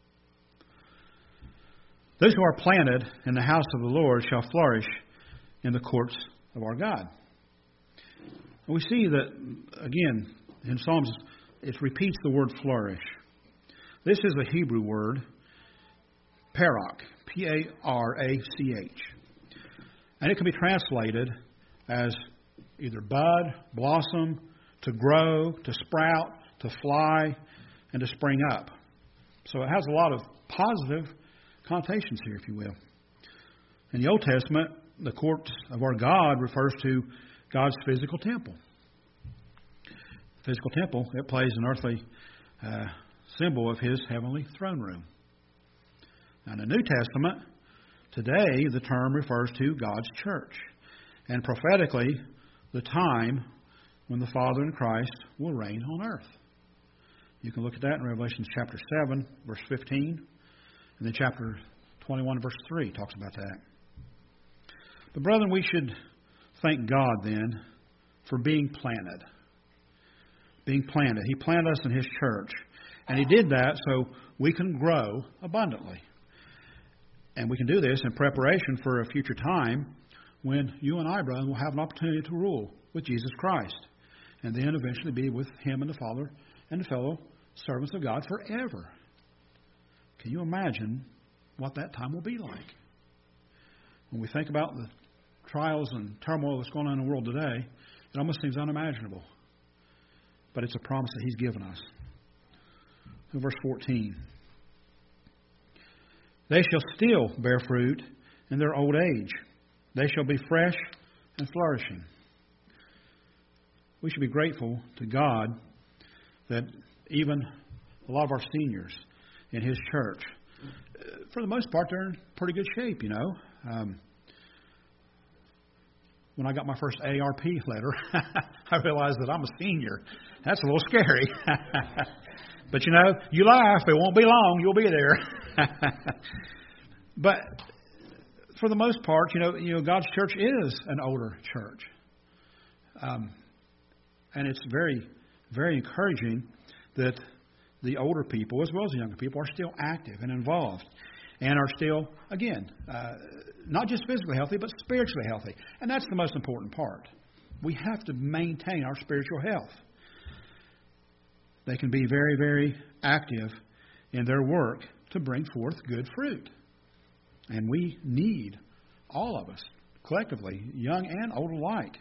Those who are planted in the house of the Lord shall flourish in the courts of our God. And we see that, again, in Psalms, it repeats the word flourish. This is a Hebrew word, parak, P-A-R-A-C-H. And it can be translated as either bud, blossom, to grow, to sprout, to fly, and to spring up. So it has a lot of positive connotations here, if you will. In the Old Testament, the courts of our God refers to God's physical temple. Physical temple, it plays an earthly symbol of His heavenly throne room. Now, in the New Testament, today the term refers to God's church. And prophetically, the time when the Father in Christ will reign on earth. You can look at that in Revelation chapter 7, verse 15. And then chapter 21, verse 3 talks about that. But brethren, we should thank God then for being planted. Being planted. He planted us in His church. And He did that so we can grow abundantly. And we can do this in preparation for a future time when you and I, brother, will have an opportunity to rule with Jesus Christ. And then eventually be with Him and the Father and the fellow servants of God forever. Can you imagine what that time will be like? When we think about the trials and turmoil that's going on in the world today, it almost seems unimaginable. But it's a promise that He's given us. In verse 14. They shall still bear fruit in their old age. They shall be fresh and flourishing. We should be grateful to God that even a lot of our seniors in His church, for the most part, they're in pretty good shape, you know. When I got my first ARP letter, I realized that I'm a senior. That's a little scary. But, you know, you laugh. It won't be long. You'll be there. But for the most part, you know, God's church is an older church. And it's very, very encouraging that the older people, as well as the younger people, are still active and involved. And are still, again, not just physically healthy, but spiritually healthy. And that's the most important part. We have to maintain our spiritual health. They can be very, very active in their work to bring forth good fruit. And we need, all of us, collectively, young and old alike.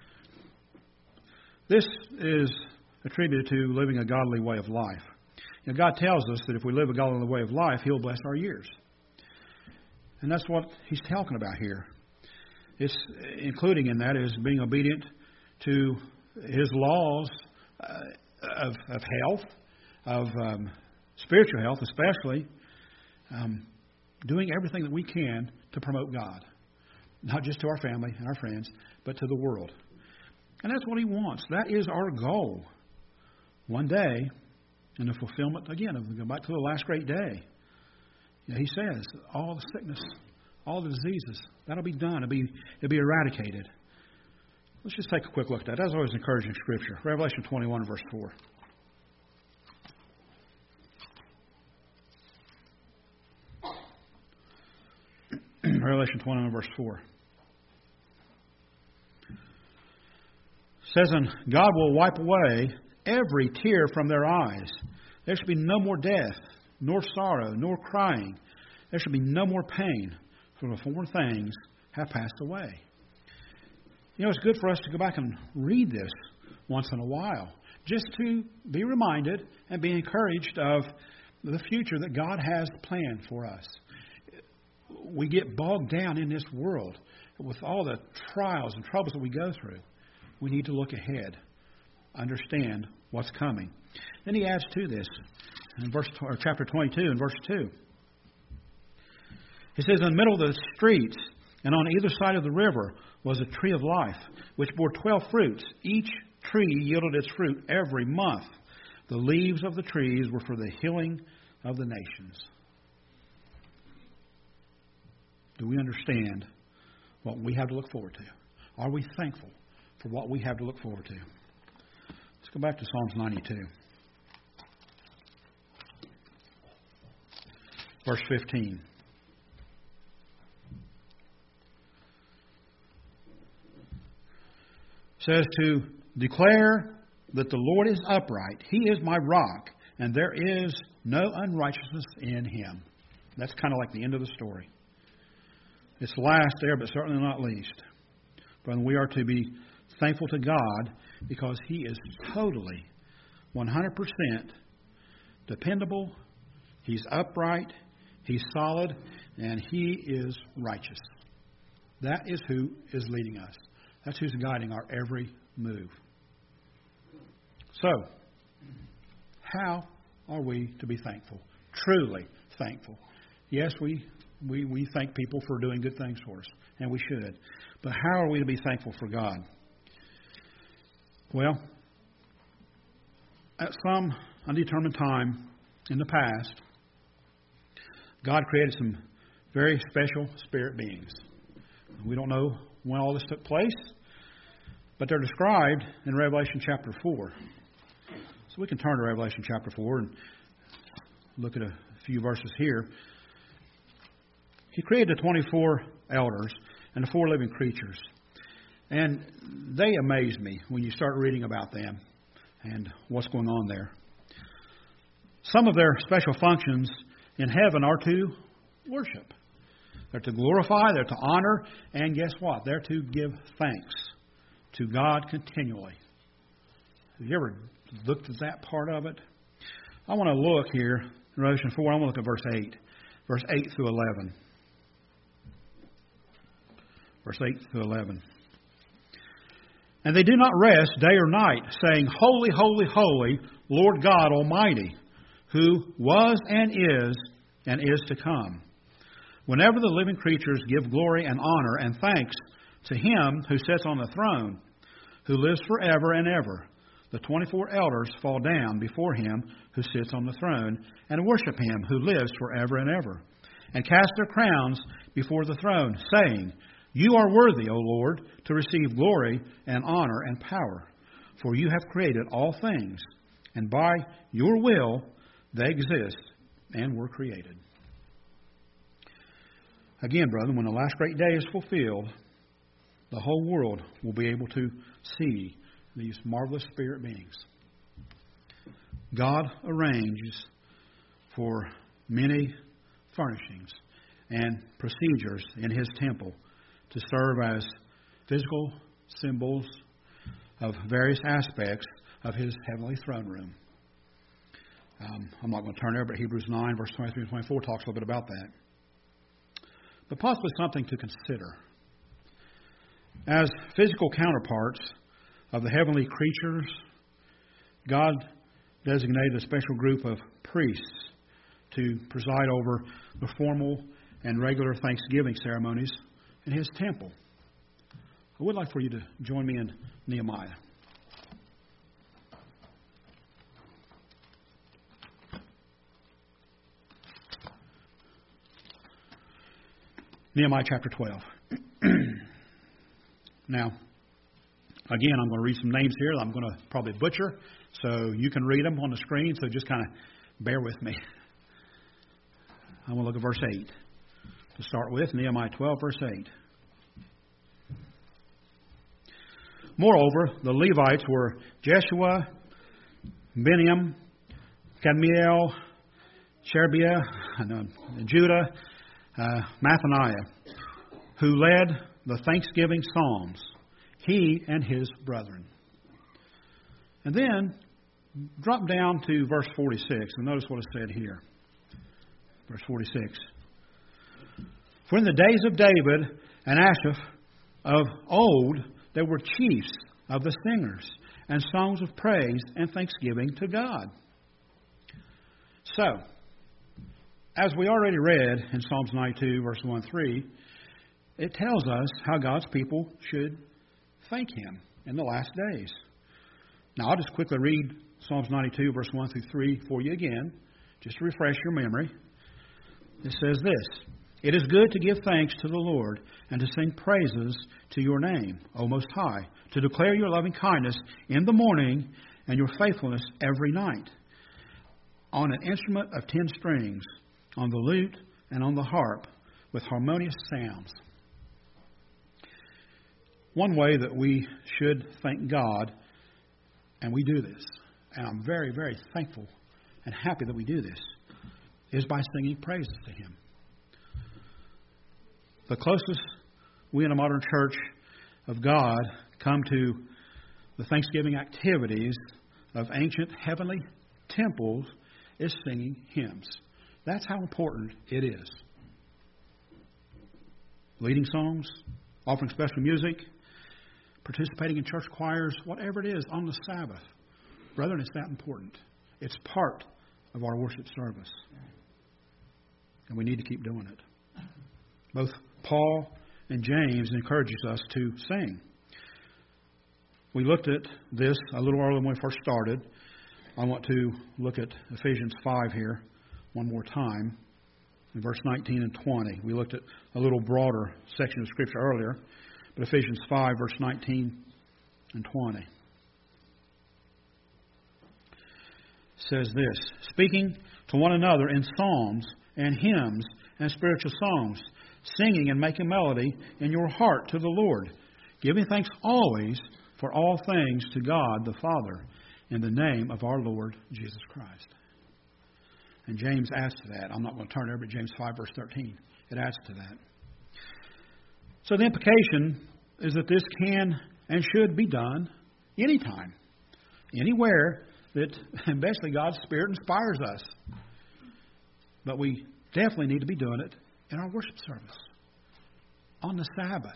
This is attributed to living a godly way of life. You know, God tells us that if we live a godly way of life, He'll bless our years. And that's what He's talking about here. It's including in that is being obedient to His laws of health, of spiritual health especially, doing everything that we can to promote God. Not just to our family and our friends, but to the world. And that's what He wants. That is our goal. One day, in the fulfillment, again, of go back to the last great day, you know, He says, all the sickness, all the diseases, that'll be done. It'll be eradicated. Let's just take a quick look at that. That's always encouraging Scripture. Revelation 21, verse 4. Revelation 21, verse 4. It says, and God will wipe away every tear from their eyes. There shall be no more death, nor sorrow, nor crying. There shall be no more pain, for the former things have passed away. You know, it's good for us to go back and read this once in a while, just to be reminded and be encouraged of the future that God has planned for us. We get bogged down in this world with all the trials and troubles that we go through. We need to look ahead, understand what's coming. Then he adds to this in chapter 22 and verse 2. He says, in the middle of the streets and on either side of the river was a tree of life, which bore 12 fruits. Each tree yielded its fruit every month. The leaves of the trees were for the healing of the nations. Do we understand what we have to look forward to? Are we thankful for what we have to look forward to? Let's go back to Psalms 92. Verse 15. Says to declare that the Lord is upright. He is my rock, and there is no unrighteousness in Him. That's kind of like the end of the story. It's last there, but certainly not least. But we are to be thankful to God because He is totally, 100% dependable. He's upright. He's solid. And He is righteous. That is who is leading us. That's who's guiding our every move. So, how are we to be thankful? Truly thankful. Yes, we thank people for doing good things for us, and we should. But how are we to be thankful for God? Well, at some undetermined time in the past, God created some very special spirit beings. We don't know when all this took place, but they're described in Revelation chapter 4. So we can turn to Revelation chapter 4 and look at a few verses here. He created the 24 elders and the 4 living creatures. And they amaze me when you start reading about them and what's going on there. Some of their special functions in heaven are to worship. They're to glorify, they're to honor, and guess what? They're to give thanks to God continually. Have you ever looked at that part of it? I want to look here in Revelation 4. I want to look at verse 8. Verse 8 through 11. Verse 8 through 11. And they do not rest day or night, saying, Holy, holy, holy, Lord God Almighty, who was and is to come. Whenever the living creatures give glory and honor and thanks to Him who sits on the throne, who lives forever and ever, the 24 elders fall down before Him who sits on the throne and worship Him who lives forever and ever, and cast their crowns before the throne, saying, You are worthy, O Lord, to receive glory and honor and power, for You have created all things, and by Your will they exist and were created. Again, brethren, when the last great day is fulfilled, the whole world will be able to see these marvelous spirit beings. God arranges for many furnishings and procedures in His temple to serve as physical symbols of various aspects of His heavenly throne room. I'm not going to turn there, but Hebrews 9, verse 23 and 24 talks a little bit about that. But possibly something to consider. As physical counterparts of the heavenly creatures, God designated a special group of priests to preside over the formal and regular Thanksgiving ceremonies in His temple. I would like for you to join me in Nehemiah. Nehemiah chapter 12. Now, again, I'm going to read some names here I'm going to probably butcher, so you can read them on the screen, so just kind of bear with me. I'm going to look at verse 8. To start with, Nehemiah 12, verse 8. Moreover, the Levites were Jeshua, Beniam, Kadmiel, Sherebiah, Judah, Mathaniah, who led the thanksgiving psalms, he and his brethren. And then drop down to verse 46 and notice what is said here. Verse 46. For in the days of David and Asaph of old, there were chiefs of the singers and songs of praise and thanksgiving to God. So, as we already read in Psalms 92, verse 1-3, it tells us how God's people should thank Him in the last days. Now, I'll just quickly read Psalms 92, verse 1-3 for you again, just to refresh your memory. It says this, It is good to give thanks to the Lord and to sing praises to Your name, O Most High, to declare Your loving kindness in the morning and Your faithfulness every night, on an instrument of 10 strings, on the lute and on the harp, with harmonious sounds. One way that we should thank God, and we do this, and I'm very, very thankful and happy that we do this, is by singing praises to Him. The closest we in a modern church of God come to the Thanksgiving activities of ancient heavenly temples is singing hymns. That's how important it is. Leading songs, offering special music, participating in church choirs, whatever it is on the Sabbath. Brethren, it's that important. It's part of our worship service. And we need to keep doing it. Both Paul and James encourages us to sing. We looked at this a little earlier when we first started. I want to look at Ephesians 5 here one more time, in verse 19 and 20. We looked at a little broader section of Scripture earlier, but Ephesians 5, verse 19 and 20 says this, Speaking to one another in psalms and hymns and spiritual songs, singing and making melody in your heart to the Lord, giving thanks always for all things to God the Father in the name of our Lord Jesus Christ. And James adds to that. I'm not going to turn over to James 5, verse 13. It adds to that. So the implication is that this can and should be done anytime, anywhere that basically God's Spirit inspires us. But we definitely need to be doing it in our worship service, on the Sabbath.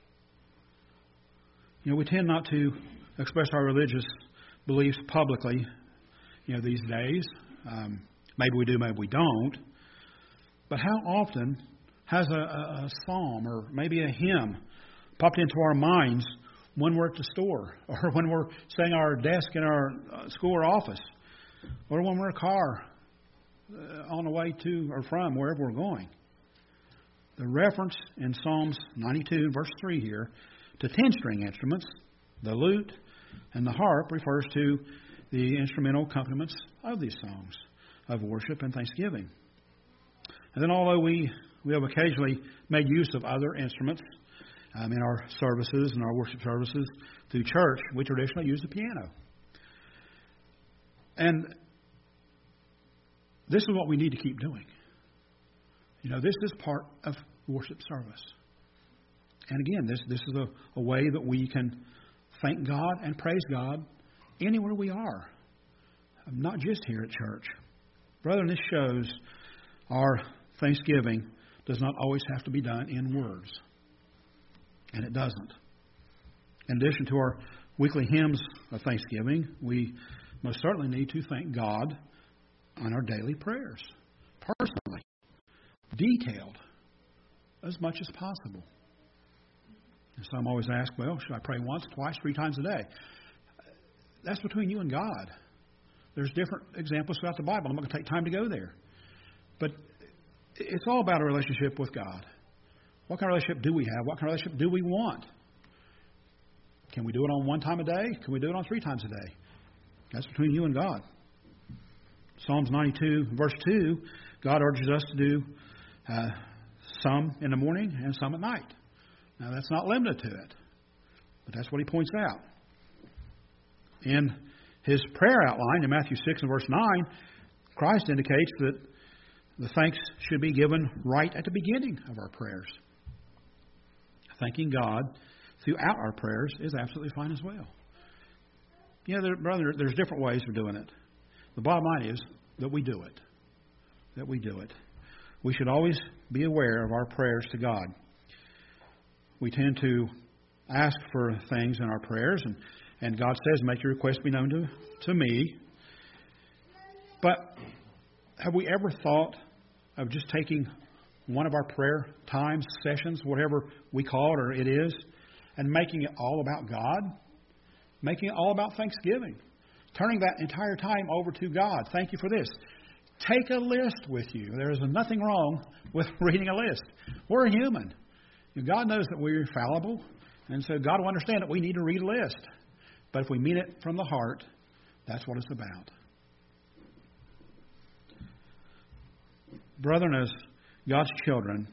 We tend not to express our religious beliefs publicly, these days. Maybe we do, maybe we don't. But how often has a psalm or maybe a hymn popped into our minds when we're at the store, or when we're sitting at our desk in our school or office, or when we're in a car on the way to or from wherever we're going? The reference in Psalms 92, verse 3 here, to 10-string instruments, the lute and the harp, refers to the instrumental accompaniments of these songs of worship and thanksgiving. And then although we have occasionally made use of other instruments in our services and our worship services through church, we traditionally use the piano. And this is what we need to keep doing. This is part of worship service. And again, this is a way that we can thank God and praise God anywhere we are, not just here at church. Brethren, this shows our thanksgiving does not always have to be done in words. And it doesn't. In addition to our weekly hymns of thanksgiving, we most certainly need to thank God on our daily prayers, personally, detailed, as much as possible. And some always ask, well, should I pray once, twice, 3 times a day? That's between you and God. There's different examples throughout the Bible. I'm not going to take time to go there. But it's all about a relationship with God. What kind of relationship do we have? What kind of relationship do we want? Can we do it on 1 time a day? Can we do it on 3 times a day? That's between you and God. Psalms 92, verse 2, God urges us to do some in the morning and some at night. Now, that's not limited to it, but that's what he points out. In his prayer outline in Matthew 6 and verse 9, Christ indicates that the thanks should be given right at the beginning of our prayers. Thanking God throughout our prayers is absolutely fine as well. Brother, there's different ways of doing it. The bottom line is that we do it. That we do it. We should always be aware of our prayers to God. We tend to ask for things in our prayers, and God says, make your request be known to me. But have we ever thought of just taking one of our prayer times, sessions, whatever we call it or it is, and making it all about God? Making it all about thanksgiving. Turning that entire time over to God. Thank you for this. Take a list with you. There is nothing wrong with reading a list. We're human. God knows that we're fallible, and so God will understand that we need to read a list. But if we mean it from the heart, that's what it's about. Brethren, as God's children,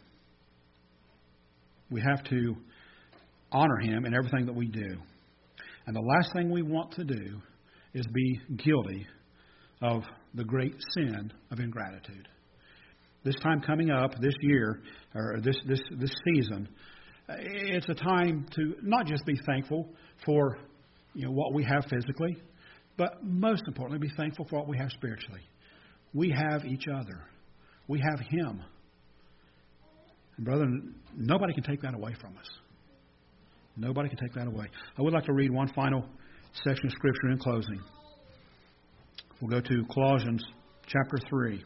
we have to honor Him in everything that we do. And the last thing we want to do is be guilty of the great sin of ingratitude. This time coming up, this year, or this season, it's a time to not just be thankful for what we have physically, but most importantly, be thankful for what we have spiritually. We have each other. We have Him. And brethren, nobody can take that away from us. Nobody can take that away. I would like to read one final section of Scripture in closing. We'll go to Colossians chapter 3.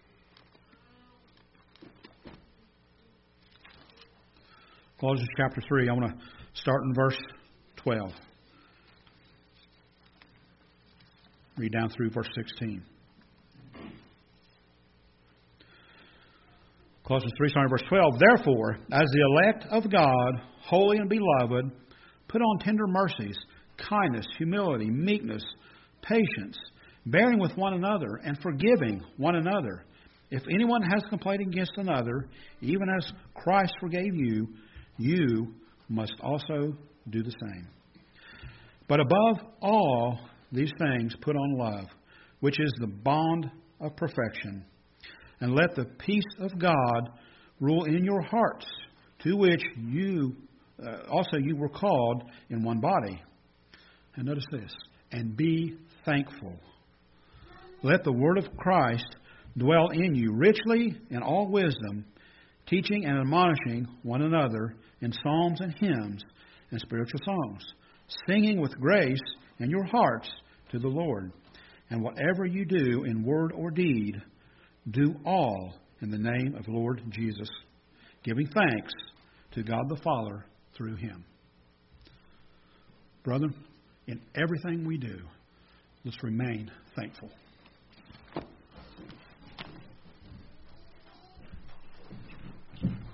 Colossians chapter 3. I want to start in verse 12. Read down through verse 16. Colossians 3, starting verse 12. Therefore, as the elect of God, holy and beloved, put on tender mercies, kindness, humility, meekness, patience, bearing with one another, and forgiving one another. If anyone has complained against another, even as Christ forgave you, you must also do the same. But above all these things, put on love, which is the bond of perfection. And let the peace of God rule in your hearts, to which you also you were called in one body. And notice this, and be thankful. Let the word of Christ dwell in you richly in all wisdom, teaching and admonishing one another in psalms and hymns and spiritual songs, singing with grace in your hearts to the Lord. And whatever you do in word or deed, do all in the name of the Lord Jesus, giving thanks to God the Father through Him. Brethren, in everything we do, let's remain thankful.